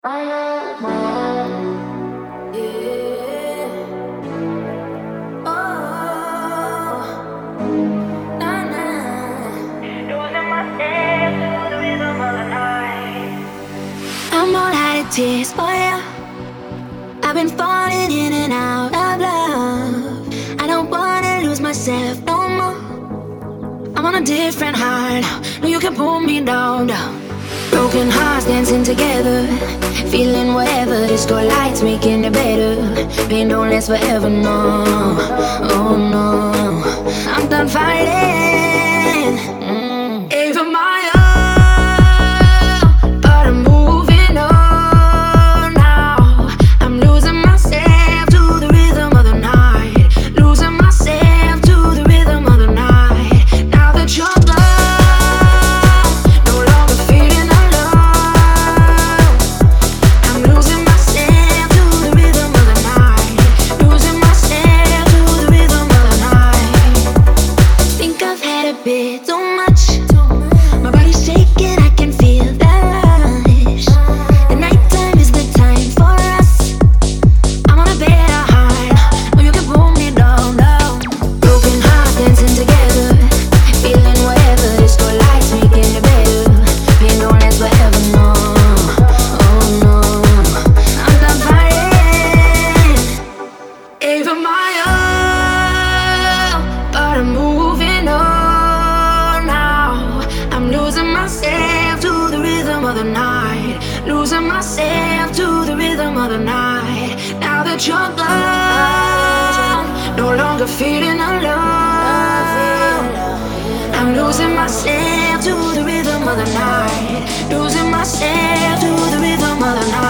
I'm all out of tears for you. I've been falling in and out of love. I don't wanna lose myself no more. I'm on a different high now. No, you can pull me down, down. Broken hearts dancing together, feeling whatever. Disco lights making it better. Pain don't last forever, no. Oh no, I'm done fighting. Even my all, but I'm moving on now. I'm losing myself to the rhythm of the night. Losing myself to the rhythm of the night. Now that you're gone, no longer feeling alone. I'm losing myself to the rhythm of the night. Losing myself to the rhythm of the night. Think I've had a bit too much. My body's shaking, I can feel that rush. The nighttime is the time for us. I'm on a better high. Oh, you can pull me down, down. Broken hearts dancing together, feeling whatever. Disco lights making it better. Pain don't last forever, no. Oh no, I'm done fighting. Even my all, but I'm moving on now. I'm losing myself to the rhythm of the night. Losing myself to the rhythm of the night. Now that you're gone, no longer feeling alone. I'm losing myself to the rhythm of the night. Losing myself to the rhythm of the night.